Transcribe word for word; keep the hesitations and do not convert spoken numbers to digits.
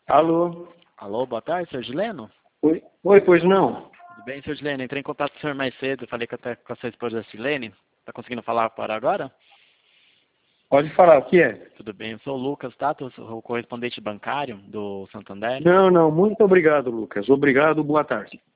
Alô? Alô, boa tarde, senhor Gileno? Oi, Oi pois não? Tudo bem, senhor Gileno? Entrei em contato com o senhor mais cedo, falei com, até com a sua esposa Silene. Tá conseguindo falar para agora? Pode falar, o que é? Tudo bem, eu sou o Lucas, tá? Eu sou o correspondente bancário do Santander. Não, não, muito obrigado, Lucas. Obrigado, boa tarde.